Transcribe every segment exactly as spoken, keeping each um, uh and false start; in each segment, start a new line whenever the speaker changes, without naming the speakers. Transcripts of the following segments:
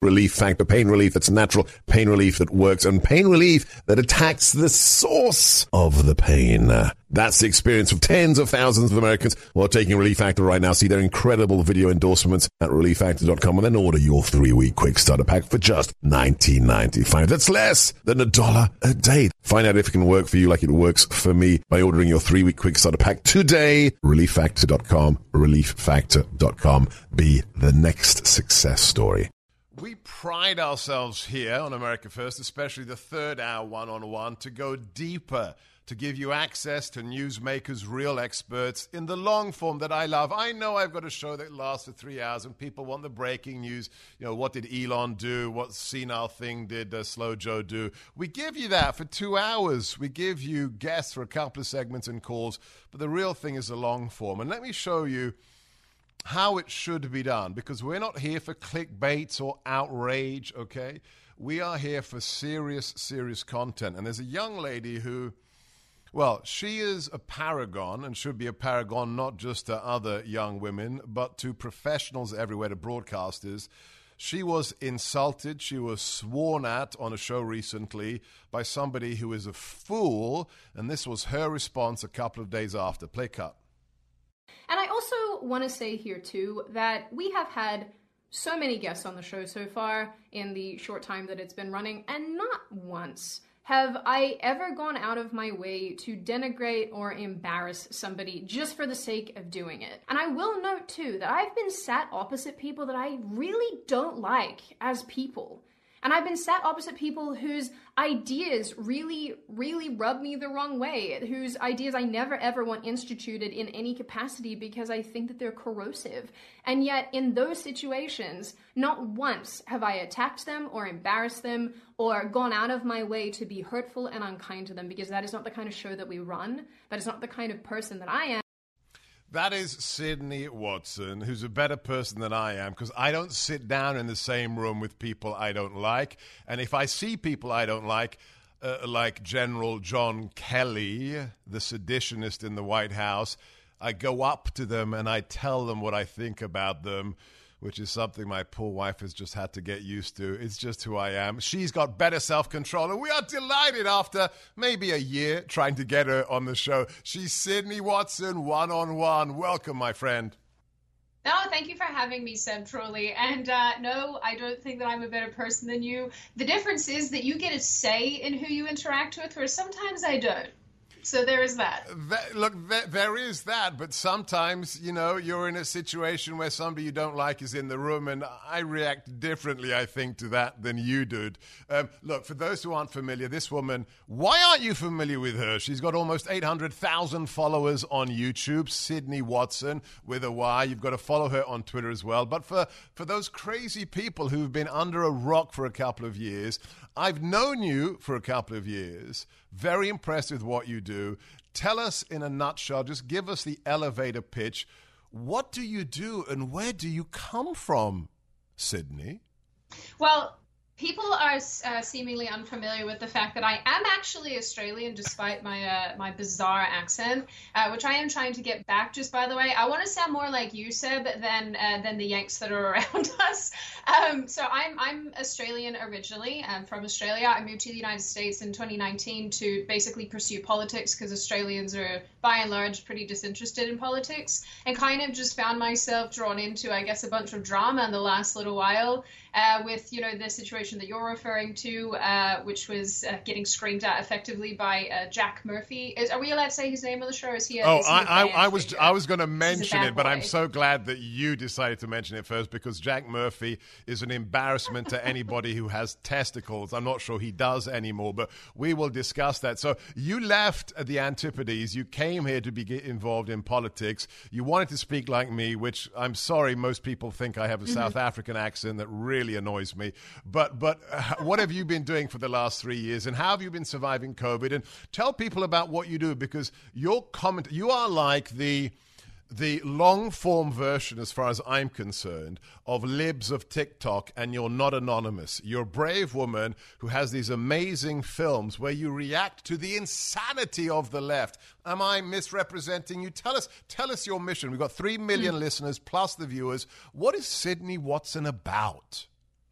Relief Factor, pain relief that's natural, pain relief that works, and pain relief that attacks the source of the pain. That's the experience of tens of thousands of Americans who are taking Relief Factor right now. See their incredible video endorsements at relief factor dot com and then order your three-week quick starter pack for just nineteen ninety-five. That's less than a dollar a day. Find out if it can work for you like it works for me by ordering your three-week quick starter pack today. relief factor dot com, relief factor dot com. Be the next success story. We pride ourselves here on America First, especially the third hour one-on-one, to go deeper, to give you access to newsmakers, real experts, in the long form that I love. I know I've got a show that lasts for three hours and people want the breaking news. You know, what did Elon do? What senile thing did uh, Slow Joe do? We give you that for two hours. We give you guests for a couple of segments and calls, but the real thing is the long form. And let me show you how it should be done, because we're not here for clickbaits or outrage, okay? We are here for serious, serious content. And there's a young lady who, well, she is a paragon and should be a paragon not just to other young women, but to professionals everywhere, to broadcasters. She was insulted, she was sworn at on a show recently by somebody who is a fool, and this was her response a couple of days after. Play cut.
And I also want to say here, too, that we have had so many guests on the show so far in the short time that it's been running, and not once have I ever gone out of my way to denigrate or embarrass somebody just for the sake of doing it. And I will note, too, that I've been sat opposite people that I really don't like as people. And I've been sat opposite people whose ideas really, really rub me the wrong way, whose ideas I never ever want instituted in any capacity because I think that they're corrosive. And yet, in those situations, not once have I attacked them or embarrassed them or gone out of my way to be hurtful and unkind to them, because that is not the kind of show that we run. That is not the kind of person that I am.
That is Sydney Watson, who's a better person than I am, because I don't sit down in the same room with people I don't like. And if I see people I don't like, uh, like General John Kelly, the seditionist in the White House, I go up to them and I tell them what I think about them, which is something my poor wife has just had to get used to. It's just who I am. She's got better self-control, and we are delighted after maybe a year trying to get her on the show. She's Sydney Watson, one-on-one. Welcome, my friend.
No, thank you for having me, Seb, truly. And uh, no, I don't think that I'm a better person than you. The difference is that you get a say in who you interact with, whereas sometimes I don't. So there is that.
that look, that, there is that, but sometimes, you know, you're in a situation where somebody you don't like is in the room, and I react differently, I think, to that than you did. Um, look, for those who aren't familiar, this woman, why aren't you familiar with her? She's got almost eight hundred thousand followers on YouTube, Sydney Watson, with a Y. You've got to follow her on Twitter as well. But for, for those crazy people who've been under a rock for a couple of years, I've known you for a couple of years, very impressed with what you do. Tell us in a nutshell, just give us the elevator pitch. What do you do and where do you come from, Sydney?
Well, people are uh, seemingly unfamiliar with the fact that I am actually Australian, despite my uh, my bizarre accent, uh, which I am trying to get back. Just by the way, I want to sound more like you, Seb, than uh, than the Yanks that are around us. Um, so I'm I'm Australian originally. I'm from Australia. I moved to the United States in twenty nineteen to basically pursue politics, because Australians are by and large pretty disinterested in politics, and kind of just found myself drawn into, I guess, a bunch of drama in the last little while uh, with, you know, the situation that you're referring to, uh, which was uh, getting screamed at effectively by uh, Jack Murphy. Is, are we allowed to say his name on the show? Or is he? A,
oh,
is he
I, I, I was
figure?
I was going to mention it, but
boy.
I'm so glad that you decided to mention it first, because Jack Murphy is an embarrassment to anybody who has testicles. I'm not sure he does anymore, but we will discuss that. So you left the Antipodes. You came here to be involved in politics. You wanted to speak like me, which I'm sorry, most people think I have a mm-hmm. South African accent that really annoys me. But but uh, what have you been doing for the last three years, and how have you been surviving COVID? And tell people about what you do, because your comment, you are like the the long-form version, as far as I'm concerned, of libs of TikTok, and you're not anonymous. You're a brave woman who has these amazing films where you react to the insanity of the left. Am I misrepresenting you? Tell us, tell us your mission. We've got three million mm. listeners plus the viewers. What is Sydney Watson about?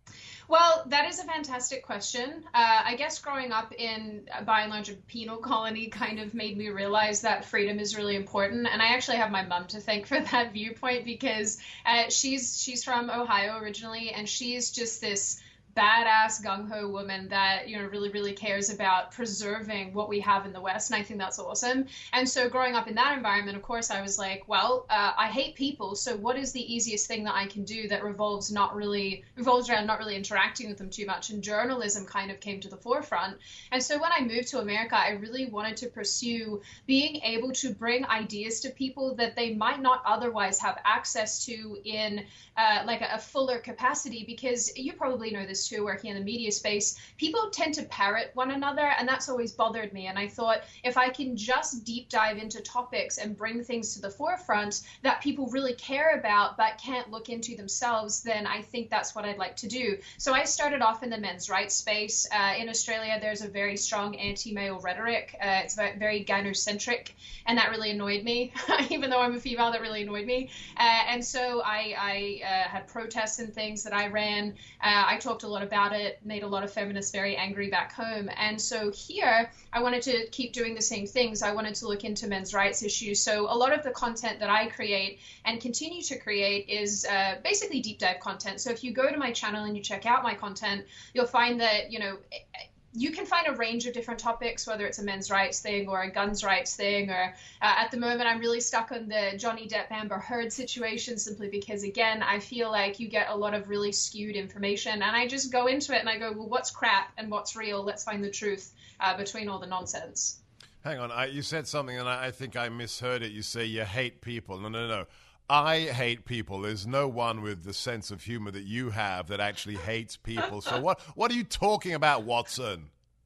Well, that is a fantastic question. Uh, I guess growing up in, uh, by and large, a penal colony kind of made me realize that freedom is really important. And I actually have my mom to thank for that viewpoint because uh, she's she's from Ohio originally, and she's just this badass gung-ho woman that, you know, really, really cares about preserving what we have in the West. And I think that's awesome. And so growing up in that environment, of course, I was like, well, uh, I hate people. So what is the easiest thing that I can do that revolves not really revolves around not really interacting with them too much? And journalism kind of came to the forefront. And so when I moved to America, I really wanted to pursue being able to bring ideas to people that they might not otherwise have access to in uh, like a, a fuller capacity, because you probably know this too, working in the media space, people tend to parrot one another, and that's always bothered me. And I thought, if I can just deep dive into topics and bring things to the forefront that people really care about but can't look into themselves, then I think that's what I'd like to do. So I started off in the men's rights space. Uh, in Australia, there's a very strong anti-male rhetoric. Uh, it's very gynocentric, and that really annoyed me. Even though I'm a female, that really annoyed me. Uh, and so I, I uh, had protests and things that I ran. Uh, I talked a lot about it, made a lot of feminists very angry back home. And so here, I wanted to keep doing the same things. I wanted to look into men's rights issues. So a lot of the content that I create and continue to create is uh, basically deep dive content. So if you go to my channel and you check out my content, you'll find that, you know, you can find a range of different topics, whether it's a men's rights thing or a guns rights thing, or uh, at the moment I'm really stuck on the Johnny Depp Amber Heard situation, simply because, again, I feel like you get a lot of really skewed information, and I just go into it and I go, well, what's crap and what's real? Let's find the truth uh, between all the nonsense.
Hang on, I, you said something and I, I think I misheard it. You say you hate people. No, no, no. I hate people. There's no one with the sense of humor that you have that actually hates people. So what what are you talking about, Watson?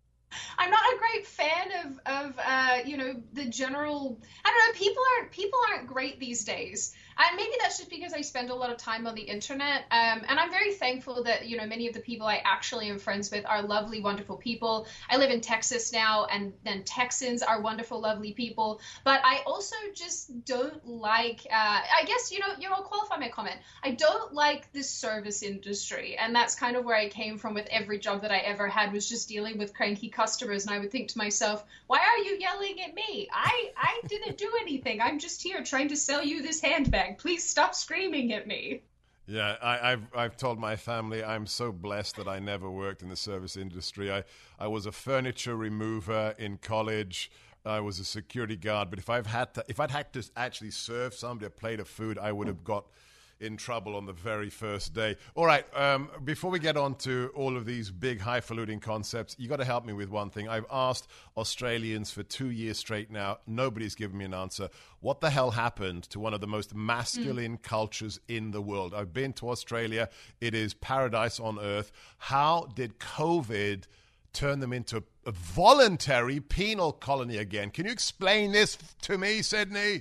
I'm not a great fan of, of uh, you know, the general, I don't know, people aren't, people aren't great these days. And maybe that's just because I spend a lot of time on the internet. Um, and I'm very thankful that, you know, many of the people I actually am friends with are lovely, wonderful people. I live in Texas now, and then Texans are wonderful, lovely people. But I also just don't like, uh, I guess, you know, you know, I'll qualify my comment. I don't like the service industry. And that's kind of where I came from with every job that I ever had, was just dealing with cranky customers. And I would think to myself, why are you yelling at me? I, I didn't do anything. I'm just here trying to sell you this handbag. Please stop screaming at me.
Yeah, I, I've I've told my family I'm so blessed that I never worked in the service industry. I, I was a furniture remover in college. I was a security guard. But if I've had to, if I'd had to actually serve somebody a plate of food, I would have got in trouble on the very first day. All right, um, before we get on to all of these big highfalutin concepts, you got to help me with one thing. I've asked Australians for two years straight now. Nobody's given me an answer. What the hell happened to one of the most masculine mm. cultures in the world? I've been to Australia. It is paradise on earth. How did COVID turn them into a voluntary penal colony again? Can you explain this to me, Sydney?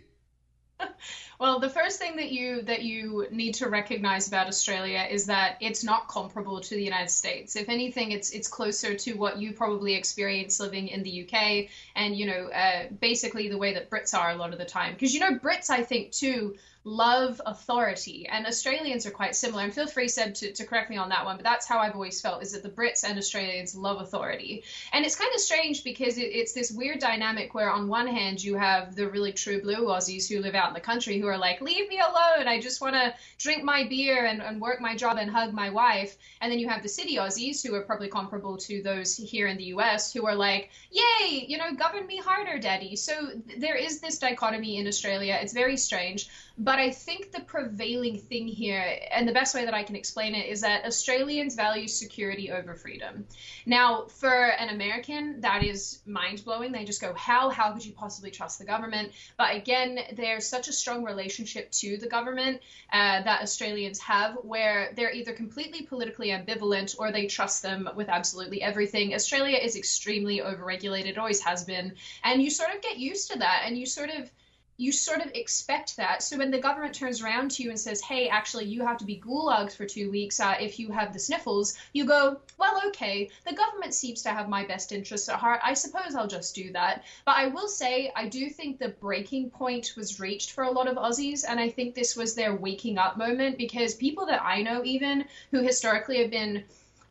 Well, the first thing that you that you need to recognize about Australia is that it's not comparable to the United States. If anything, it's it's closer to what you probably experience living in the U K, and, you know, uh, basically the way that Brits are a lot of the time. Because, you know, Brits, I think, too, love authority, and Australians are quite similar. And feel free, Seb, to, to correct me on that one, but that's how I've always felt, is that the Brits and Australians love authority. And it's kind of strange because it, it's this weird dynamic where on one hand you have the really true blue Aussies who live out in the country who are like, leave me alone, I just want to drink my beer and, and work my job and hug my wife. And then you have the city Aussies who are probably comparable to those here in the U S who are like, yay, you know, govern me harder, daddy. So there is this dichotomy in Australia. It's very strange. But I think the prevailing thing here, and the best way that I can explain it, is that Australians value security over freedom. Now, for an American, that is mind-blowing. They just go, how? How could you possibly trust the government? But again, there's such a strong relationship to the government uh, that Australians have, where they're either completely politically ambivalent or they trust them with absolutely everything. Australia is extremely overregulated, it always has been. And you sort of get used to that, and you sort of you sort of expect that. So when the government turns around to you and says, hey, actually, you have to be gulagged for two weeks uh, if you have the sniffles, you go, well, okay, the government seems to have my best interests at heart. I suppose I'll just do that. But I will say, I do think the breaking point was reached for a lot of Aussies, and I think this was their waking up moment, because people that I know even who historically have been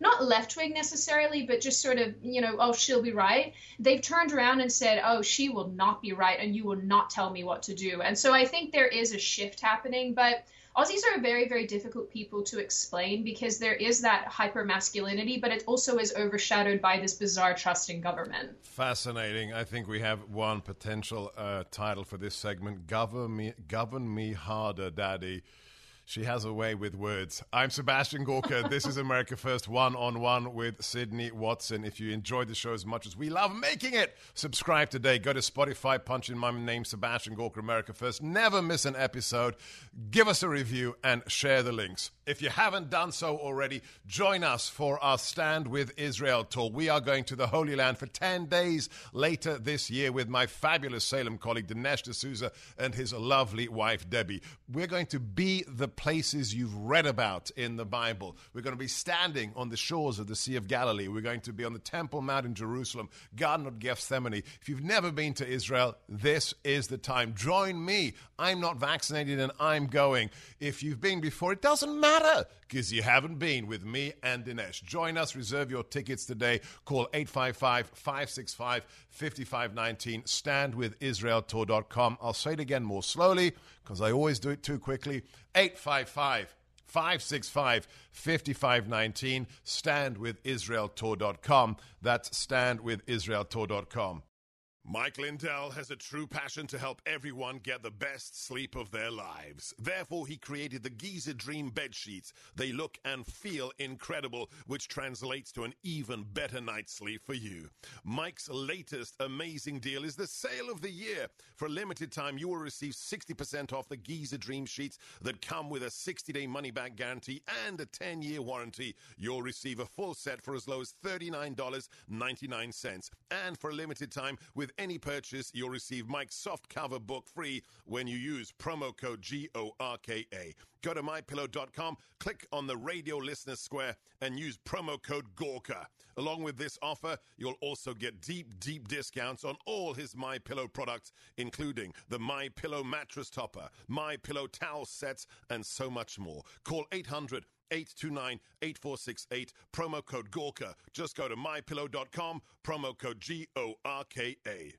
not left-wing necessarily, but just sort of, you know, oh, she'll be right. They've turned around and said, oh, she will not be right, and you will not tell me what to do. And so I think there is a shift happening, but Aussies are very, very difficult people to explain because there is that hyper-masculinity, but it also is overshadowed by this bizarre trust in government.
Fascinating. I think we have one potential uh, title for this segment, Govern Me, Govern Me Harder, Daddy. She has a way with words. I'm Sebastian Gorka. This is America First One-on-One with Sydney Watson. If you enjoyed the show as much as we love making it, subscribe today. Go to Spotify, punch in my name, Sebastian Gorka, America First. Never miss an episode. Give us a review and share the links. If you haven't done so already, join us for our Stand with Israel tour. We are going to the Holy Land for ten days later this year with my fabulous Salem colleague, Dinesh D'Souza, and his lovely wife, Debbie. We're going to be the places you've read about in the Bible. We're going to be standing on the shores of the Sea of Galilee. We're going to be on the Temple Mount in Jerusalem, Garden of Gethsemane. If you've never been to Israel, this is the time. Join me. I'm not vaccinated and I'm going. If you've been before, it doesn't matter because you haven't been with me and Dinesh. Join us. Reserve your tickets today. Call eight five five, five six five, five five one nine. stand with israel tour dot com. I'll say it again more slowly because I always do it too quickly. eight five five, five six five, five five one nine. stand with israel tour dot com. That's stand with israel tour dot com. Mike Lindell has a true passion to help everyone get the best sleep of their lives. Therefore, he created the Giza Dream bed sheets. They look and feel incredible, which translates to an even better night's sleep for you. Mike's latest amazing deal is the sale of the year. For a limited time, you will receive sixty percent off the Giza Dream sheets that come with a sixty-day money-back guarantee and a ten-year warranty. You'll receive a full set for as low as thirty-nine dollars and ninety-nine cents. And for a limited time, with any purchase, you'll receive Mike's soft cover book free when you use promo code G O R K A. Go to my pillow dot com, click on the radio listener square, and use promo code Gorka. Along with this offer, you'll also get deep, deep discounts on all his MyPillow products, including the MyPillow mattress topper, MyPillow towel sets, and so much more. Call eight hundred, eight two nine, eight four six eight, promo code Gorka. Just go to my pillow dot com, promo code G O R K A.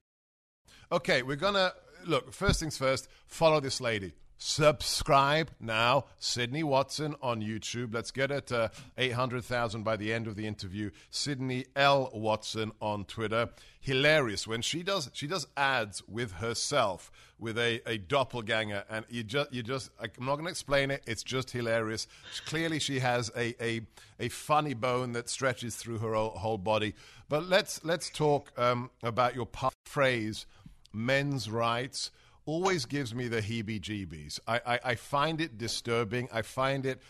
Okay, we're going to, look, first things first, follow this lady. Subscribe now, Sydney Watson on YouTube. Let's get it to eight hundred thousand by the end of the interview. Sydney L. Watson on Twitter. Hilarious when she does she does ads with herself with a, a doppelganger, and you just you just I'm not going to explain it. It's just hilarious. Clearly, she has a, a a funny bone that stretches through her whole, whole body. But let's let's talk um, about your phrase, men's rights. Always gives me the heebie-jeebies. I, I, I find it disturbing. I find it,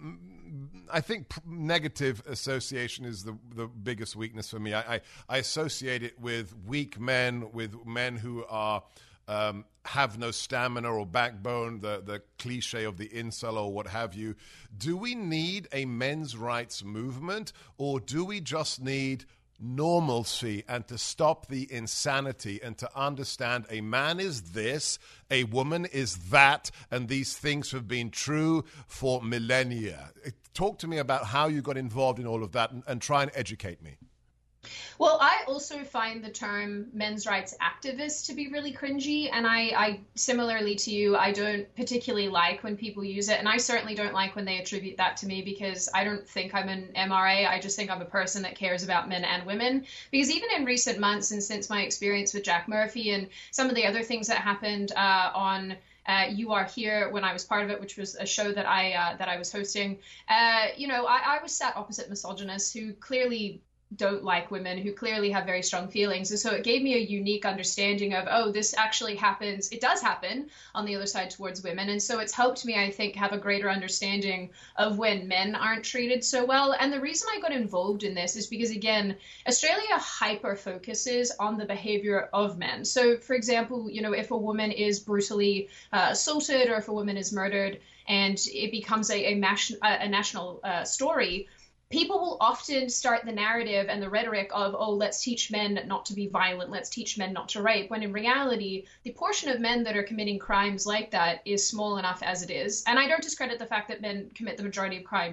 I think negative association is the, the biggest weakness for me. I, I, I associate it with weak men, with men who are um, have no stamina or backbone, the, the cliche of the incel or what have you. Do we need a men's rights movement, or do we just need normalcy and to stop the insanity and to understand a man is this, a woman is that, and these things have been true for millennia? Talk to me about how you got involved in all of that, and, and try and educate me.
Well, I also find the term men's rights activist to be really cringy. And I, I, similarly to you, I don't particularly like when people use it. And I certainly don't like when they attribute that to me, because I don't think I'm an M R A. I just think I'm a person that cares about men and women. Because even in recent months, and since my experience with Jack Murphy and some of the other things that happened uh, on Uh, You Are Here when I was part of it, which was a show that I uh, that I was hosting, uh, you know, I, I was sat opposite misogynists who clearly don't like women, who clearly have very strong feelings. And so it gave me a unique understanding of, oh, this actually happens. It does happen on the other side towards women. And so it's helped me, I think, have a greater understanding of when men aren't treated so well. And the reason I got involved in this is because, again, Australia hyper focuses on the behavior of men. So, for example, you know, if a woman is brutally uh, assaulted, or if a woman is murdered, and it becomes a, a, mas- a national uh, story, people will often start the narrative and the rhetoric of, oh, let's teach men not to be violent, let's teach men not to rape, when in reality, the portion of men that are committing crimes like that is small enough as it is. And I don't discredit the fact that men commit the majority of crimes.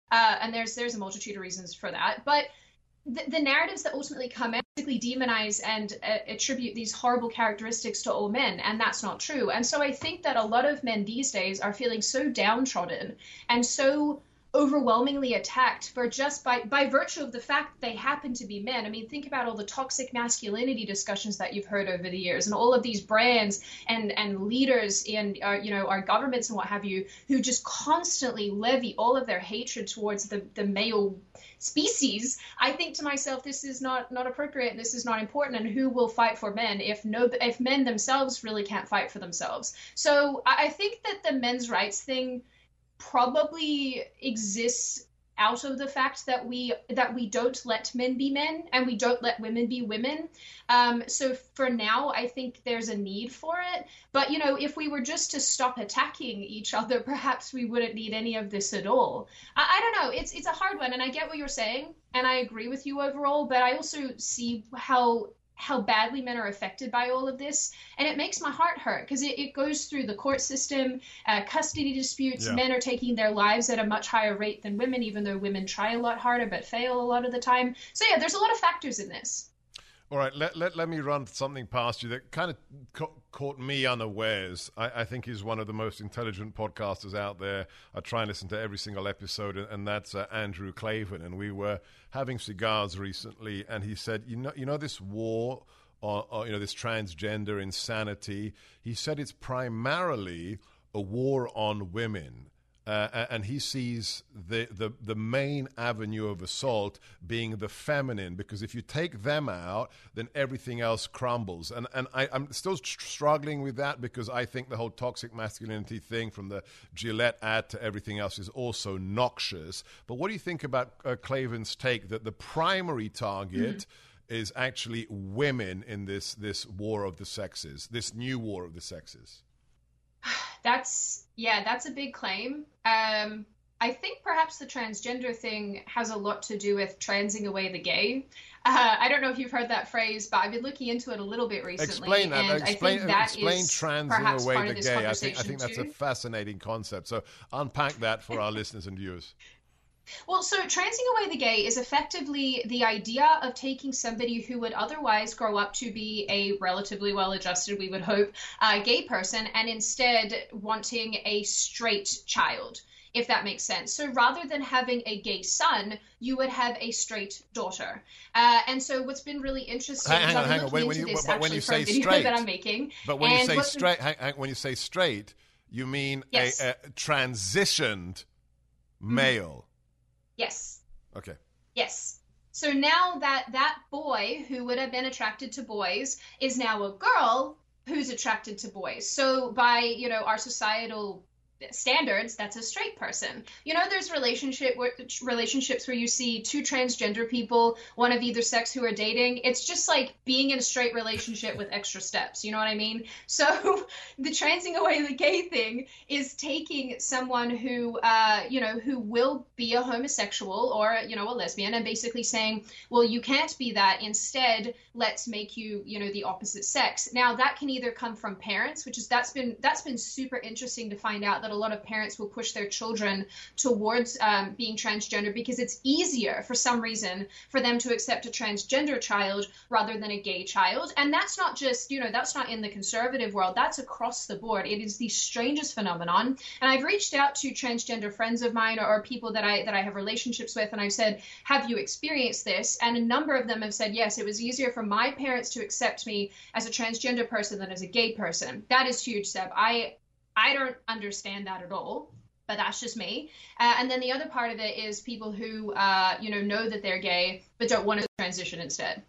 Uh, and there's there's a multitude of reasons for that. But the, the narratives that ultimately come in basically demonize and uh, attribute these horrible characteristics to all men, and that's not true. And so I think that a lot of men these days are feeling so downtrodden and so overwhelmingly attacked for just by by virtue of the fact that they happen to be men. I mean, think about all the toxic masculinity discussions that you've heard over the years, and all of these brands and and leaders in uh, you know our governments and what have you, who just constantly levy all of their hatred towards the the male species. I think to myself, this is not not appropriate, and this is not important. And who will fight for men if no if men themselves really can't fight for themselves? So I, I think that the men's rights thing probably exists out of the fact that we that we don't let men be men and we don't let women be women. Um, so for now, I think there's a need for it. But, you know, if we were just to stop attacking each other, perhaps we wouldn't need any of this at all. I, I don't know. It's it's a hard one. And I get what you're saying. And I agree with you overall. But I also see how how badly men are affected by all of this. And it makes my heart hurt because it, it goes through the court system, uh, custody disputes. Yeah. Men are taking their lives at a much higher rate than women, even though women try a lot harder but fail a lot of the time. So yeah, there's a lot of factors in this.
All right, let, let, let me run something past you that kind of ca- caught me unawares. I, I think he's one of the most intelligent podcasters out there. I try and listen to every single episode, and, and that's uh, Andrew Klavan. And we were having cigars recently, and he said, you know, you know this war, or, or you know, this transgender insanity, he said it's primarily a war on women. Uh, and he sees the, the, the main avenue of assault being the feminine, because if you take them out, then everything else crumbles. And and I, I'm still tr- struggling with that, because I think the whole toxic masculinity thing, from the Gillette ad to everything else, is also noxious. But what do you think about uh, Klavan's take that the primary target mm-hmm. is actually women in this, this war of the sexes, this new war of the sexes?
That's, yeah, that's a big claim. Um, I think perhaps the transgender thing has a lot to do with transing away the gay. Uh, I don't know if you've heard that phrase, but I've been looking into it a little bit recently.
Explain that.
And
explain
I think that
explain
is
transing away the gay. I think, I think that's
too.
a fascinating concept. So unpack that for our listeners and viewers.
Well, so transing away the gay is effectively the idea of taking somebody who would otherwise grow up to be a relatively well-adjusted, we would hope, uh, gay person, and instead wanting a straight child, if that makes sense. So rather than having a gay son, you would have a straight daughter. Uh, and so what's been really interesting
hang,
is
hang
I've
on,
been looking into
you,
this
but
actually
when you
for a
say
video
straight,
that I'm making.
But when
and
you say
what's
straight, hang, hang, when you say straight, you mean
yes.
a, a transitioned male.
Mm-hmm. Yes.
Okay.
Yes. So now that that boy who would have been attracted to boys is now a girl who's attracted to boys. So by, you know, our societal standards, that's a straight person. You know, there's relationship where, relationships where you see two transgender people, one of either sex, who are dating. It's just like being in a straight relationship with extra steps. You know what I mean? So the transing away the gay thing is taking someone who, uh, you know, who will be a homosexual or, you know, a lesbian, and basically saying, well, you can't be that. Instead, let's make you, you know, the opposite sex. Now that can either come from parents, which is that's been that's been super interesting to find out that a lot of parents will push their children towards um, being transgender because it's easier for some reason for them to accept a transgender child rather than a gay child. And that's not just, you know, that's not in the conservative world. That's across the board. It is the strangest phenomenon. And I've reached out to transgender friends of mine or, or people that I that I have relationships with, and I've said, have you experienced this? And a number of them have said, yes, it was easier for my parents to accept me as a transgender person than as a gay person. That is huge, Seb. I I don't understand that at all, but that's just me. Uh, and then the other part of it is people who, uh, you know, know that they're gay, but don't want to transition instead.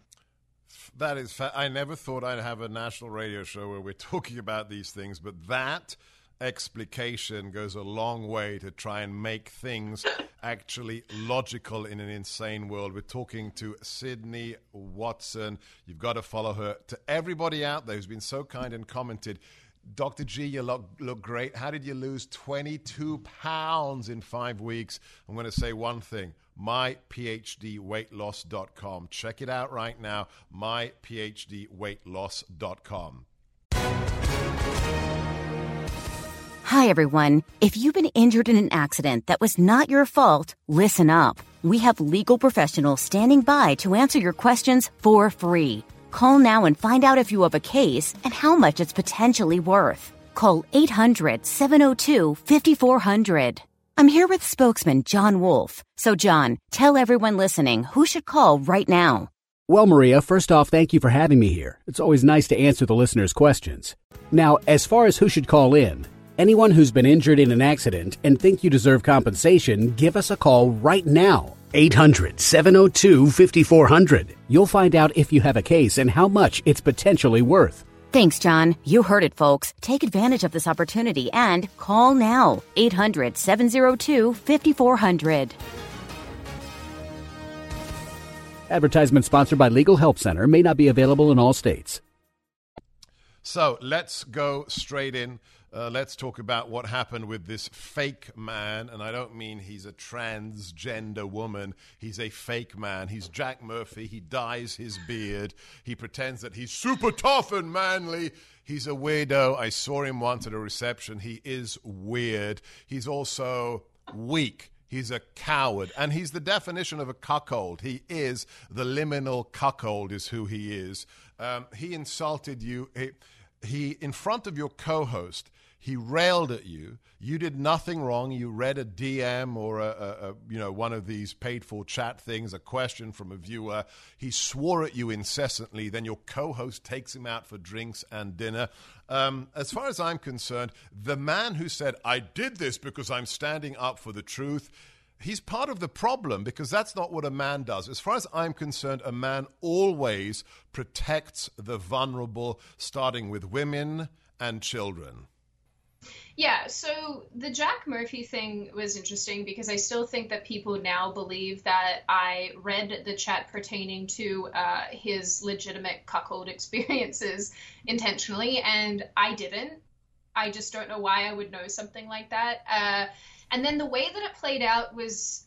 That is, fa- I never thought I'd have a national radio show where we're talking about these things, but that explication goes a long way to try and make things actually logical in an insane world. We're talking to Sydney Watson. You've got to follow her. To everybody out there who's been so kind and commented, Doctor G, you look, look great. How did you lose twenty-two pounds in five weeks? I'm going to say one thing. my p h d weight loss dot com. Check it out right now. my p h d weight loss dot com.
Hi, everyone. If you've been injured in an accident that was not your fault, listen up. We have legal professionals standing by to answer your questions for free. Call now and find out if you have a case and how much it's potentially worth. Call eight hundred, seven oh two, five four zero zero. I'm here with spokesman John Wolf. So, John, tell everyone listening who should call right now.
Well, Maria, first off, thank you for having me here. It's always nice to answer the listeners' questions. Now, as far as who should call in, anyone who's been injured in an accident and think you deserve compensation, give us a call right now. eight hundred, seven oh two, five four zero zero. You'll find out if you have a case and how much it's potentially worth.
Thanks, John. You heard it, folks. Take advantage of this opportunity and call now. eight hundred, seven oh two, five four zero zero.
Advertisement sponsored by Legal Help Center. May not be available in all states.
So let's go straight in. Uh, let's talk about what happened with this fake man. And I don't mean he's a transgender woman. He's a fake man. He's Jack Murphy. He dyes his beard. He pretends that he's super tough and manly. He's a weirdo. I saw him once at a reception. He is weird. He's also weak. He's a coward. And he's the definition of a cuckold. He is the liminal cuckold is who he is. Um, he insulted you. He, he, in front of your co-host, he railed at you. You did nothing wrong. You read a D M or a, a, a you know one of these paid-for chat things, a question from a viewer. He swore at you incessantly. Then your co-host takes him out for drinks and dinner. Um, as far as I'm concerned, the man who said, I did this because I'm standing up for the truth, he's part of the problem because that's not what a man does. As far as I'm concerned, a man always protects the vulnerable, starting with women and children.
Yeah, so the Jack Murphy thing was interesting because I still think that people now believe that I read the chat pertaining to uh, his legitimate cuckold experiences intentionally, and I didn't. I just don't know why I would know something like that. Uh, and then the way that it played out was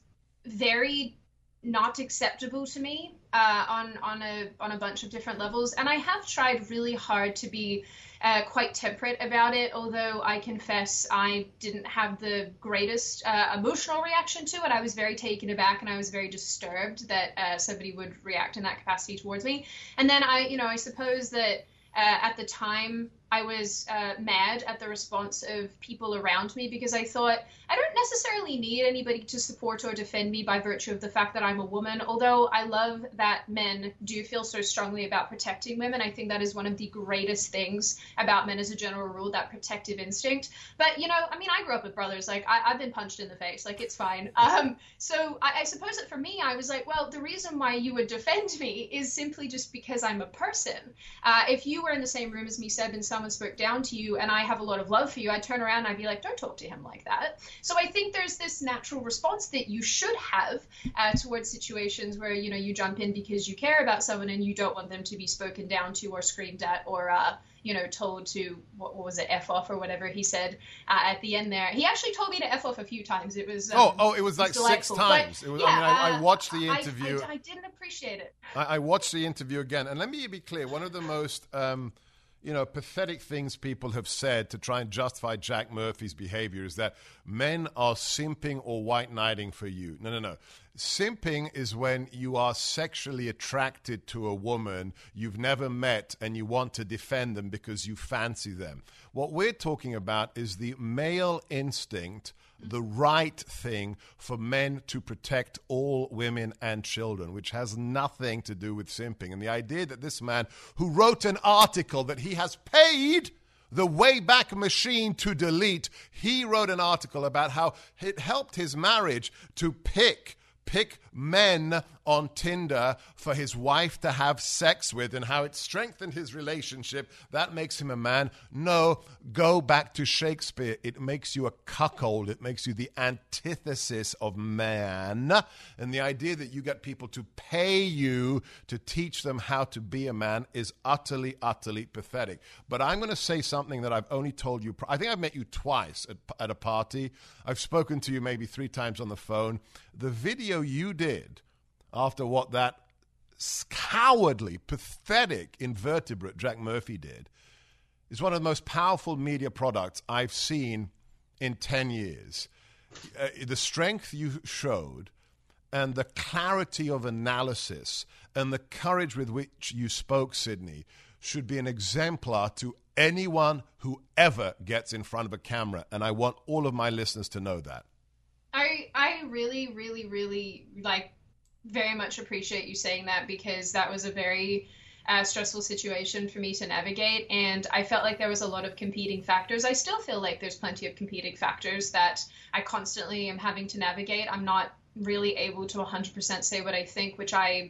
very not acceptable to me uh, on on a on a bunch of different levels, and I have tried really hard to be uh, quite temperate about it. Although I confess I didn't have the greatest uh, emotional reaction to it. I was very taken aback, and I was very disturbed that uh, somebody would react in that capacity towards me. And then I, you know, I suppose that uh, at the time I was uh, mad at the response of people around me because I thought I don't necessarily need anybody to support or defend me by virtue of the fact that I'm a woman. Although I love that men do feel so strongly about protecting women. I think that is one of the greatest things about men as a general rule, that protective instinct. But, you know, I mean, I grew up with brothers. Like, I, I've been punched in the face. Like, it's fine. Um, so I, I suppose that for me, I was like, well, the reason why you would defend me is simply just because I'm a person. Uh, if you were in the same room as me, Seb, and someone spoke down to you and I have a lot of love for you, I'd turn around and I'd be like, don't talk to him like that. So I think there's this natural response that you should have uh, towards situations where, you know, you jump in because you care about someone and you don't want them to be spoken down to or screamed at or, uh, you know, told to, what, what was it, F off or whatever he said uh, at the end there. He actually told me to F off a few times. It was um,
Oh, oh, it was like six
delightful.
times.
But,
it was,
yeah,
I mean, I, I
uh,
watched the interview.
I, I, I didn't appreciate it.
I, I watched the interview again. And let me be clear, one of the most... Um, you know, pathetic things people have said to try and justify Jack Murphy's behavior is that men are simping or white knighting for you. No, no, no. Simping is when you are sexually attracted to a woman you've never met and you want to defend them because you fancy them. What we're talking about is the male instinct, the right thing for men to protect all women and children, which has nothing to do with simping. And the idea that this man who wrote an article that he has paid the Wayback Machine to delete, he wrote an article about how it helped his marriage to pick pick men on Tinder for his wife to have sex with and how it strengthened his relationship. That makes him a man. No, go back to Shakespeare. It makes you a cuckold. It makes you the antithesis of man. And the idea that you get people to pay you to teach them how to be a man is utterly, utterly pathetic. But I'm going to say something that I've only told you. I think I've met you twice at, at a party. I've spoken to you maybe three times on the phone. The video you did after what that cowardly, pathetic invertebrate Jack Murphy did is one of the most powerful media products I've seen in ten years. Uh, the strength you showed and the clarity of analysis and the courage with which you spoke, Sydney, should be an exemplar to anyone who ever gets in front of a camera. And I want all of my listeners to know that.
I I really, really, really, like, very much appreciate you saying that, because that was a very uh, stressful situation for me to navigate. And I felt like there was a lot of competing factors. I still feel like there's plenty of competing factors that I constantly am having to navigate. I'm not really able to one hundred percent say what I think, which I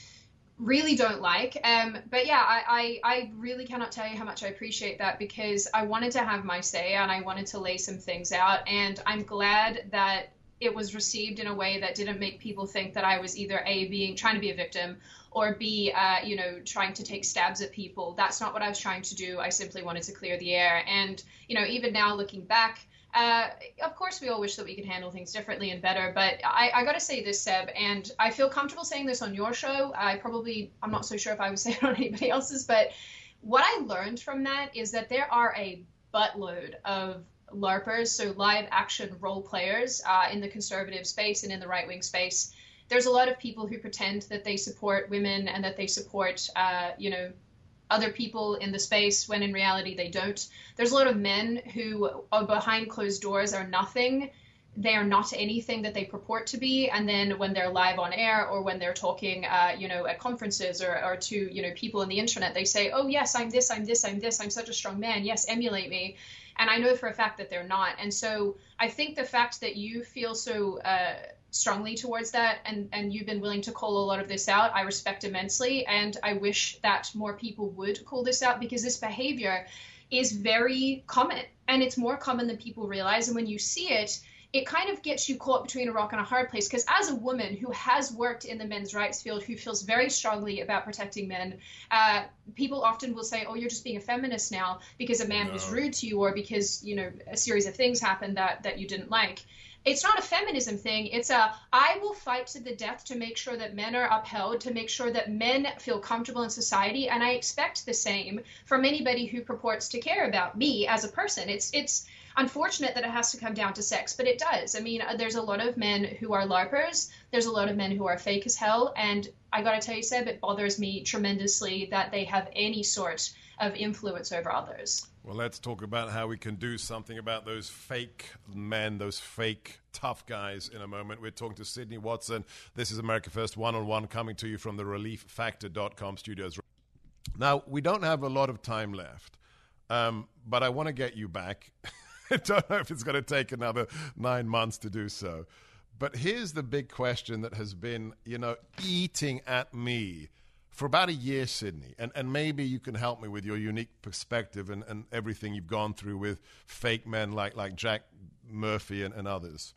really don't like. Um, but yeah, I, I, I really cannot tell you how much I appreciate that, because I wanted to have my say and I wanted to lay some things out. And I'm glad that it was received in a way that didn't make people think that I was either A, being trying to be a victim, or B, uh, you know, trying to take stabs at people. That's not what I was trying to do. I simply wanted to clear the air. And, you know, even now looking back, Uh, of course, we all wish that we could handle things differently and better, but I, I got to say this, Seb, and I feel comfortable saying this on your show. I probably, I'm not so sure if I would say it on anybody else's, but what I learned from that is that there are a buttload of LARPers, so live action role players, uh, in the conservative space and in the right-wing space. There's a lot of people who pretend that they support women and that they support, uh, you know, other people in the space, when in reality they don't. There's a lot of men who are behind closed doors are nothing. They are not anything that they purport to be. And then when they're live on air, or when they're talking, uh, you know, at conferences or, or to, you know, people on the internet, they say, oh, yes, I'm this, I'm this, I'm this, I'm such a strong man. Yes, emulate me. And I know for a fact that they're not. And so I think the fact that you feel so uh, strongly towards that, and, and you've been willing to call a lot of this out, I respect immensely. And I wish that more people would call this out, because this behavior is very common, and it's more common than people realize. And when you see it, it kind of gets you caught between a rock and a hard place, because as a woman who has worked in the men's rights field, who feels very strongly about protecting men, uh, people often will say, oh, you're just being a feminist now because a man no. was rude to you, or because, you know, a series of things happened that, that you didn't like. It's not a feminism thing. It's a, I will fight to the death to make sure that men are upheld, to make sure that men feel comfortable in society. And I expect the same from anybody who purports to care about me as a person. It's, it's unfortunate that it has to come down to sex, but it does. I mean, there's a lot of men who are LARPers. There's a lot of men who are fake as hell. And I got to tell you, Seb, it bothers me tremendously that they have any sort of influence over others.
Well, let's talk about how we can do something about those fake men, those fake tough guys in a moment. We're talking to Sydney Watson. This is America First One-on-One, coming to you from the relief factor dot com studios. Now, we don't have a lot of time left, um, but I want to get you back. I don't know if it's going to take another nine months to do so. But here's the big question that has been, you know, eating at me for about a year, Sydney, and, and maybe you can help me with your unique perspective and, and everything you've gone through with fake men like, like Jack Murphy and, and others.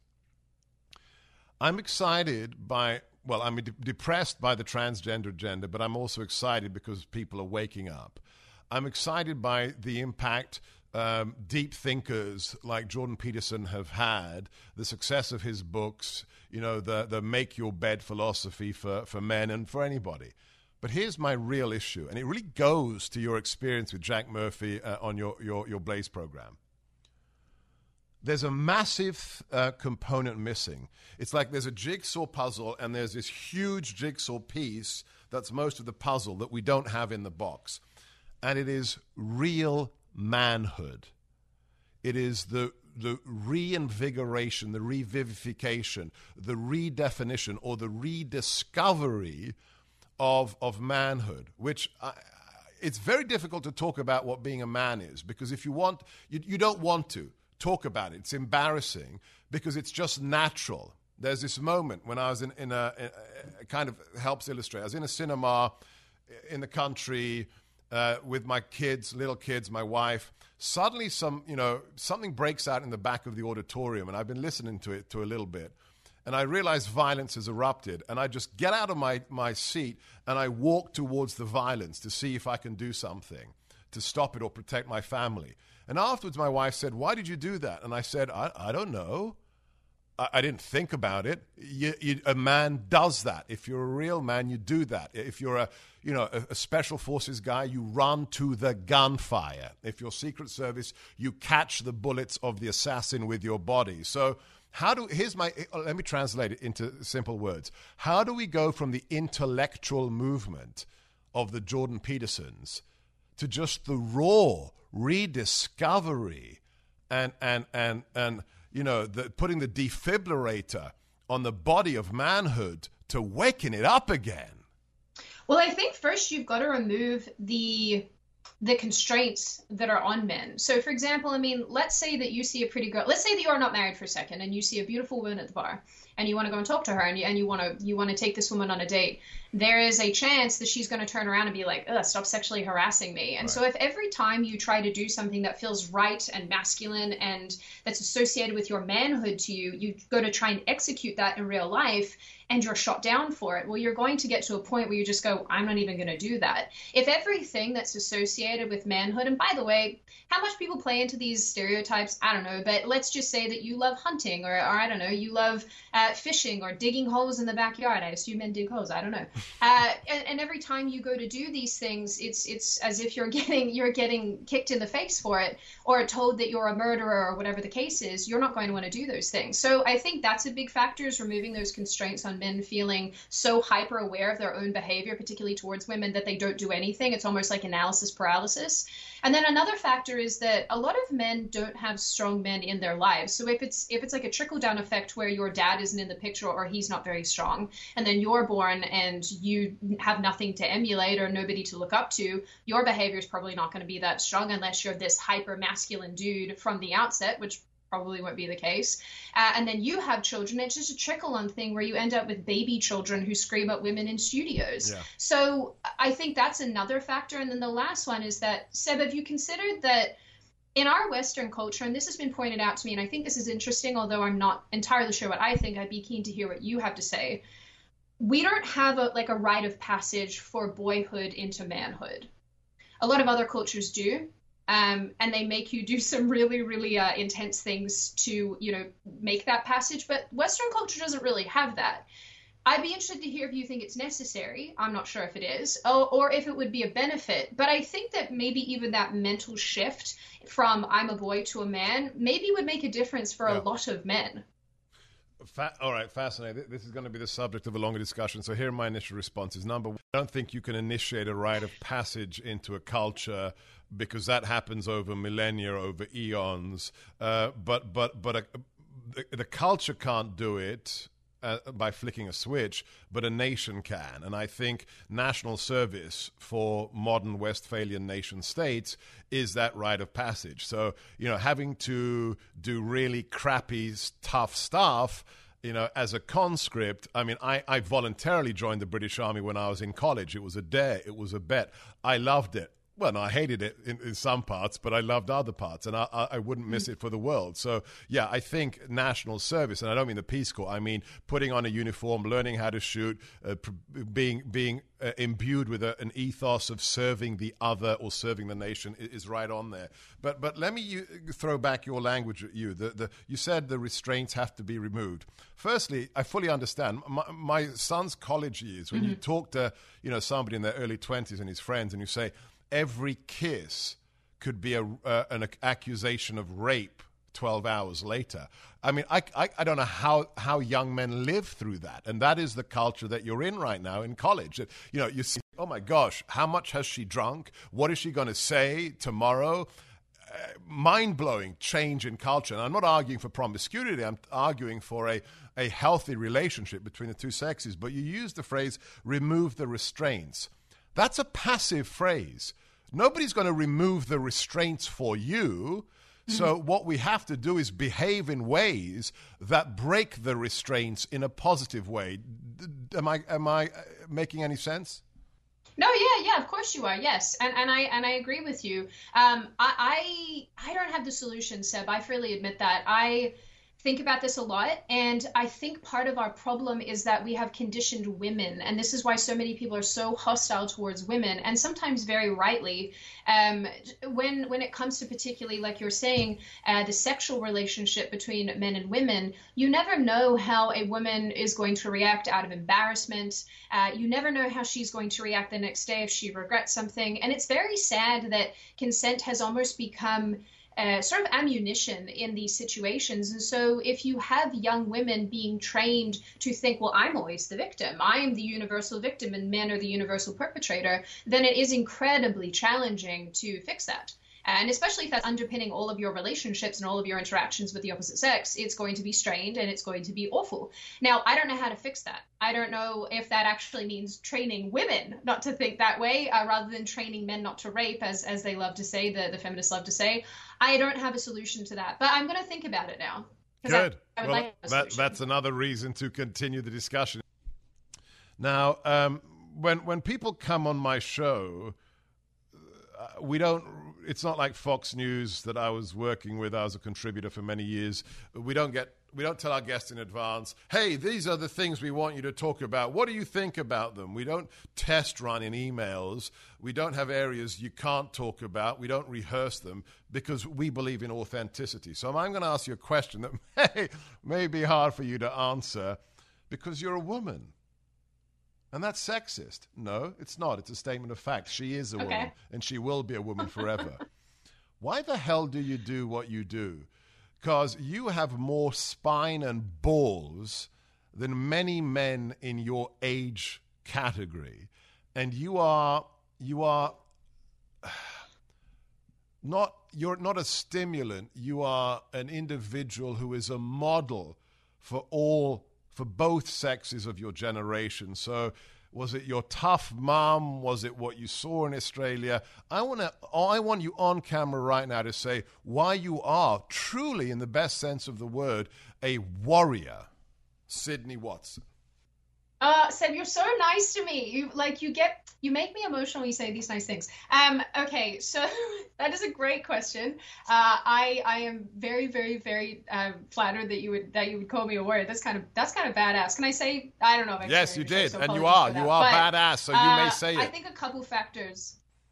I'm excited by, well, I'm de- depressed by the transgender agenda, but I'm also excited because people are waking up. I'm excited by the impact um, deep thinkers like Jordan Peterson have had, the success of his books, you know, the, the make your bed philosophy for, for men and for anybody. But here's my real issue, and it really goes to your experience with Jack Murphy uh, on your, your, your Blaze program. There's a massive uh, component missing. It's like there's a jigsaw puzzle, and there's this huge jigsaw piece that's most of the puzzle that we don't have in the box. And it is real manhood. It is the the reinvigoration, the revivification, the redefinition, or the rediscovery of of manhood, which I, it's very difficult to talk about what being a man is, because if you want, you, you don't want to talk about it. It's embarrassing because it's just natural. There's this moment when I was in, in a, in a kind of helps illustrate. I was in a cinema in the country uh, with my kids, little kids, my wife. Suddenly, some you know something breaks out in the back of the auditorium, and I've been listening to it to a little bit. And I realize violence has erupted. And I just get out of my, my seat and I walk towards the violence to see if I can do something to stop it or protect my family. And afterwards, my wife said, why did you do that? And I said, I, I don't know. I, I didn't think about it. You, you, a man does that. If you're a real man, you do that. If you're a you know a, a special forces guy, you run to the gunfire. If you're Secret Service, you catch the bullets of the assassin with your body. So how do here's my let me translate it into simple words. How do we go from the intellectual movement of the Jordan Petersons to just the raw rediscovery and and and and you know the, putting the defibrillator on the body of manhood to waking it up again?
Well, I think first you've got to remove the the constraints that are on men. So, for example, I mean, let's say that you see a pretty girl. Let's say that you're not married for a second, and you see a beautiful woman at the bar, and you want to go and talk to her, and you, and you want to you want to take this woman on a date. There is a chance that she's going to turn around and be like, "Ugh, stop sexually harassing me." And right. So, if every time you try to do something that feels right and masculine and that's associated with your manhood to you, you go to try and execute that in real life, and you're shot down for it, well, you're going to get to a point where you just go, I'm not even going to do that. If everything that's associated with manhood, and by the way, how much people play into these stereotypes, I don't know, but let's just say that you love hunting, or, or I don't know, you love uh, fishing or digging holes in the backyard. I assume men dig holes, I don't know. Uh, and, and every time you go to do these things, it's it's as if you're getting you're getting kicked in the face for it, or told that you're a murderer, or whatever the case is. You're not going to want to do those things. So I think that's a big factor, is removing those constraints on men feeling so hyper aware of their own behavior, particularly towards women, that they don't do anything. It's almost like analysis paralysis. And then another factor is that a lot of men don't have strong men in their lives. So if it's if it's like a trickle down effect where your dad isn't in the picture, or he's not very strong, and then you're born and you have nothing to emulate or nobody to look up to, your behavior is probably not going to be that strong unless you're this hyper masculine dude from the outset, which probably won't be the case. Uh, and then you have children. It's just a trickle-on thing where you end up with baby children who scream at women in studios. Yeah. So I think that's another factor. And then the last one is that, Seb, have you considered that in our Western culture, and this has been pointed out to me, and I think this is interesting, although I'm not entirely sure what I think, I'd be keen to hear what you have to say. We don't have a like a rite of passage for boyhood into manhood. A lot of other cultures do. Um, and they make you do some really, really uh, intense things to, you know, make that passage. But Western culture doesn't really have that. I'd be interested to hear if you think it's necessary. I'm not sure if it is, or, or if it would be a benefit. But I think that maybe even that mental shift from I'm a boy to a man maybe would make a difference for yeah. a lot of men.
Fa- all right, fascinating. This is going to be the subject of a longer discussion. So here are my initial responses. Number one, I don't think you can initiate a rite of passage into a culture, because that happens over millennia, over eons. Uh, but but but a, the, the culture can't do it uh, by flicking a switch, but a nation can. And I think national service for modern Westphalian nation states is that rite of passage. So, you know, having to do really crappy, tough stuff, you know, as a conscript. I mean, I, I voluntarily joined the British Army when I was in college. It was a dare. It was a bet. I loved it. Well, no, I hated it in, in some parts, but I loved other parts, and I, I, I wouldn't miss it for the world. So, yeah, I think national service, and I don't mean the Peace Corps, I mean putting on a uniform, learning how to shoot, uh, pr- being being uh, imbued with a, an ethos of serving the other or serving the nation is, is right on there. But but let me you, throw back your language at you. The, the, you said the restraints have to be removed. Firstly, I fully understand. My, my son's college years, when mm-hmm. you talk to you know somebody in their early twenties and his friends, and you say, every kiss could be a, uh, an accusation of rape twelve hours later. I mean, I, I, I don't know how, how young men live through that. And that is the culture that you're in right now in college. You know, you see, oh my gosh, how much has she drunk? What is she going to say tomorrow? Uh, mind-blowing change in culture. And I'm not arguing for promiscuity. I'm arguing for a, a healthy relationship between the two sexes. But you use the phrase, remove the restraints. That's a passive phrase. Nobody's going to remove the restraints for you. Mm-hmm. So what we have to do is behave in ways that break the restraints in a positive way. Am I am I making any sense?
No, yeah, yeah, of course you are. Yes, and and I and I agree with you. Um, I I, I don't have the solution, Seb. I freely admit that. I. think about this a lot, and I think part of our problem is that we have conditioned women, and this is why so many people are so hostile towards women, and sometimes very rightly. Um, when when it comes to particularly, like you're saying, uh, the sexual relationship between men and women, you never know how a woman is going to react out of embarrassment. Uh, you never know how she's going to react the next day if she regrets something, and it's very sad that consent has almost become Uh, sort of ammunition in these situations. And so if you have young women being trained to think, well, I'm always the victim, I am the universal victim and men are the universal perpetrator, then it is incredibly challenging to fix that. And especially if that's underpinning all of your relationships and all of your interactions with the opposite sex, it's going to be strained and it's going to be awful. Now, I don't know how to fix that. I don't know if that actually means training women not to think that way, uh, rather than training men not to rape, as as they love to say, the, the feminists love to say. I don't have a solution to that, but I'm going to think about it now.
Good.
I, I
well,
like
that, that's another reason to continue the discussion. Now, um, when when people come on my show, uh, we don't. It's not like Fox News that I was working with. I was a contributor for many years. We don't get. We don't tell our guests in advance, hey, these are the things we want you to talk about. What do you think about them? We don't test run in emails. We don't have areas you can't talk about. We don't rehearse them because we believe in authenticity. So I'm going to ask you a question that may, may be hard for you to answer because you're a woman. And that's sexist. No, it's not. It's a statement of fact. She is a
Okay.
woman, and she will be a woman forever. Why the hell do you do what you do? Because you have more spine and balls than many men in your age category. And you are, you are not, you're not a stimulant. You are an individual who is a model for all, for both sexes of your generation. So was it your tough mom? Was it what you saw in Australia? I want to. I want you on camera right now to say why you are truly, in the best sense of the word, a warrior, Sydney Watson.
Uh, Seb, you're so nice to me. You like you get you make me emotional when you say these nice things. Um, okay, so that is a great question. Uh, I I am very very very um, flattered that you would that you would call me a warrior. That's kind of that's kind of badass. Can I say I don't know? If I
Yes, you
show,
did,
so
and you
apologies
are
for that.
you are
But,
badass. So you
uh,
may say it.
I think a couple factors.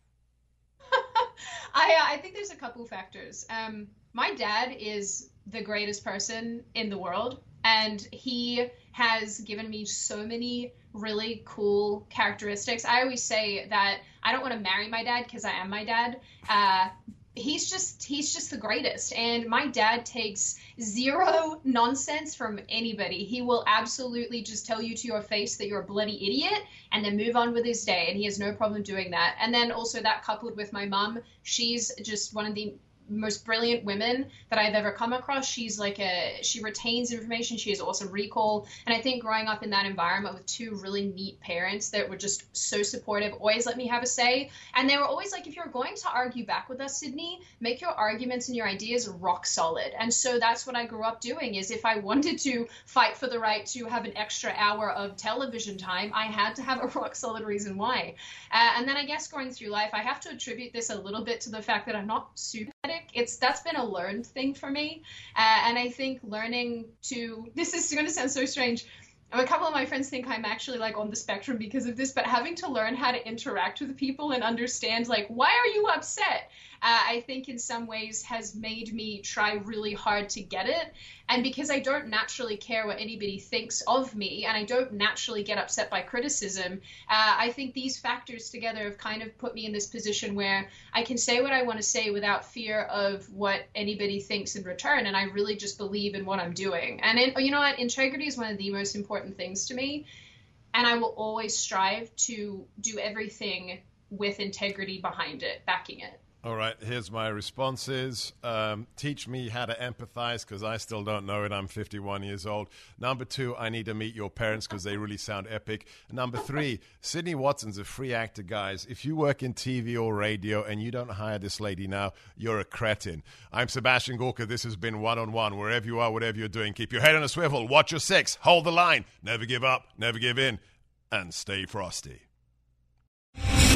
I uh, I think there's a couple factors. Um, my dad is the greatest person in the world, and he has given me so many really cool characteristics. I always say that I don't want to marry my dad because I am my dad. Uh, he's just he's just the greatest, and my dad takes zero nonsense from anybody. He will absolutely just tell you to your face that you're a bloody idiot and then move on with his day, and he has no problem doing that. And then also that coupled with my mom, she's just one of the most brilliant women that I've ever come across. She's like a, she retains information. She has awesome recall. And I think growing up in that environment with two really neat parents that were just so supportive, always let me have a say. And they were always like, if you're going to argue back with us, Sydney, make your arguments and your ideas rock solid. And so that's what I grew up doing, is if I wanted to fight for the right to have an extra hour of television time, I had to have a rock solid reason why. Uh, and then I guess going through life, I have to attribute this a little bit to the fact that I'm not super It's that's been a learned thing for me, uh, and I think learning to this is going to sound so strange. A couple of my friends think I'm actually like on the spectrum because of this, but having to learn how to interact with people and understand like, why are you upset? Uh, I think in some ways has made me try really hard to get it. And because I don't naturally care what anybody thinks of me, and I don't naturally get upset by criticism, uh, I think these factors together have kind of put me in this position where I can say what I want to say without fear of what anybody thinks in return. And I really just believe in what I'm doing. And in, you know what? Integrity is one of the most important things to me. And I will always strive to do everything with integrity behind it, backing it.
All right, here's my responses. Um, teach me how to empathize because I still don't know it. I'm fifty-one years old. Number two, I need to meet your parents because they really sound epic. Number three, Sydney Watson's a free actor, guys. If you work in T V or radio and you don't hire this lady now, you're a cretin. I'm Sebastian Gorka. This has been One on One. Wherever you are, whatever you're doing, keep your head on a swivel. Watch your six. Hold the line. Never give up. Never give in. And stay frosty.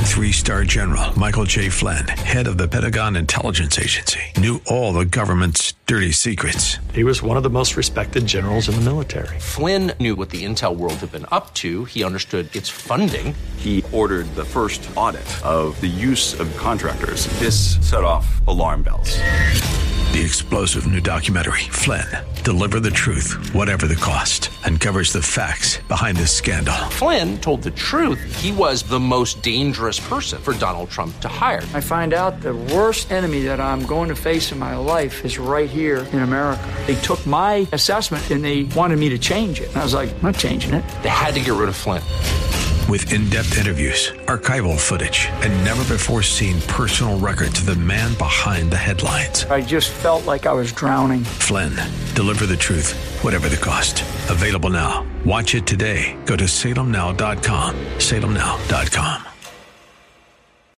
Three-star general Michael J. Flynn, head of the Pentagon Intelligence Agency, knew all the government's dirty secrets.
He was one of the most respected generals in the military.
Flynn knew what the intel world had been up to. He understood its funding.
He ordered the first audit of the use of contractors. This set off alarm bells.
The explosive new documentary, Flynn, Deliver the Truth, Whatever the Cost, uncovers the facts behind this scandal.
Flynn told the truth. He was the most dangerous person for Donald Trump to hire.
I find out the worst enemy that I'm going to face in my life is right here in America. They took my assessment and they wanted me to change it. And I was like, I'm not changing it.
They had to get rid of Flynn.
With in-depth interviews, archival footage, and never-before-seen personal records of the man behind the headlines.
I just felt like I was drowning.
Flynn, Deliver the Truth, Whatever the Cost. Available now. Watch it today. Go to salem now dot com. salem now dot com.